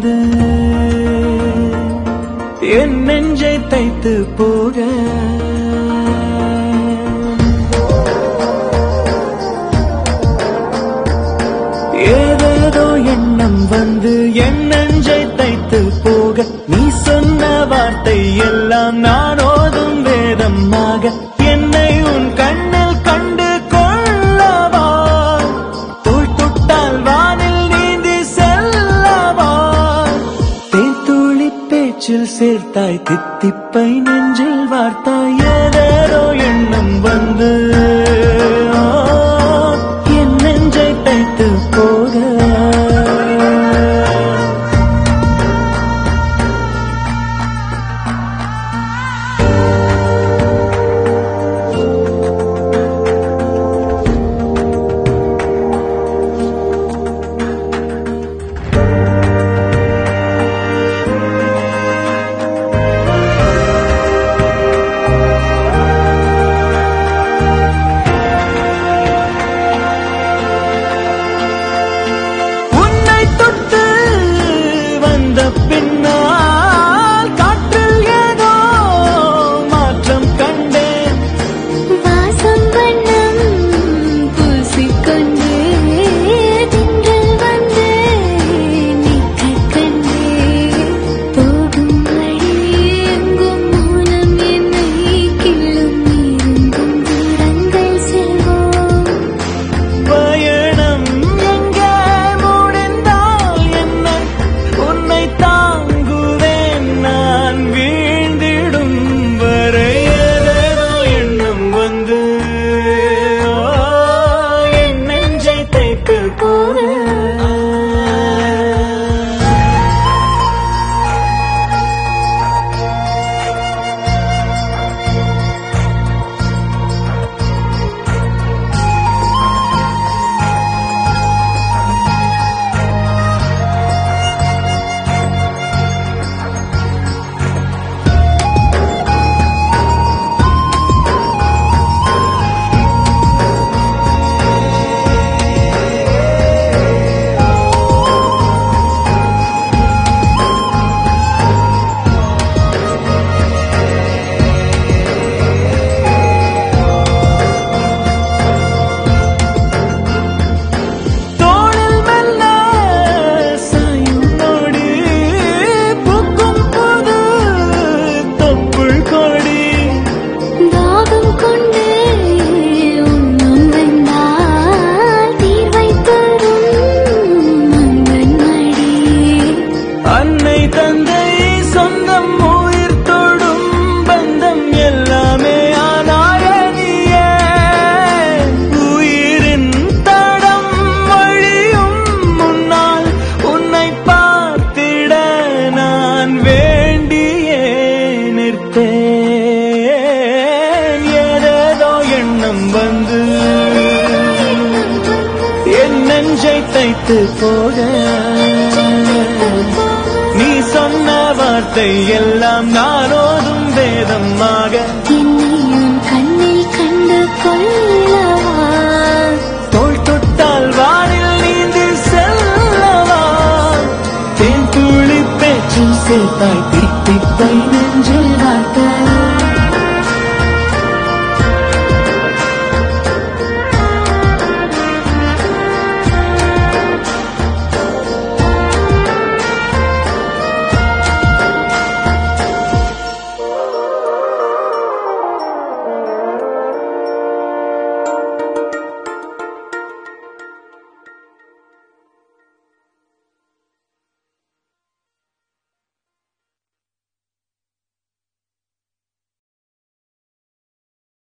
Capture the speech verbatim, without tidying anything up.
வந்து என் நெஞ்சை தைத்து போக ஏதேதோ எண்ணம் வந்து என் நெஞ்சை தைத்து போக நீ சொன்ன வார்த்தை எல்லாம் நான் ஓதும் வேதமாக என்னை உன் கண்ணில் கண்டு கொள்ளவா தோள் தொட்டால் வானில் நீந்தி செல்லவா தேன்துளி பேச்சில் சேர்த்தாய் தித்திப்பை நெஞ்சில் வார்த்தாய் ஏதேதோ எண்ணம் வந்து என் நெஞ்சை தைத்து போக பின்னால் காற்றில் ஏதோ மாற்றம் கண்டேன் வாசம் வண்ணம் பூசிக்கொண்டே திங்கள் வந்து நிற்க கண்டே போகும் வழி எங்கும் மூலம் என்னை கிள்ளும் நீருந்தும் தூரங்கள் செல்வோம் பயணம் எங்கே முடிந்தால் என்ன உன்னை தாங்குவேன் நான் வீழ்ந்திடும் வரை ஏதேதோ எண்ணம் வந்து என் நெஞ்சை தைத்து போக அன்னை தந்தை சொந்தம் உயிர் தொடும் பந்தம் எல்லாமே ஆனாயே உயிரின் தடம் வழியும் முன்னால் உன்னை பார்த்திட நான் வேண்டியே நிற்பேன் ஏதேதோ எண்ணம் வந்து என் நெஞ்சை தைத்து போக நீ சொன்ன வார்த்தை எல்லாம் நான் ஓதும் வேதமாக என்னையும் கண்ணில் கண்டு கொள்ளவா தோள் தொட்டால் வானில் நீந்தி செல்லவா தேன் துளி பேச்சில் சேர்த்தாய்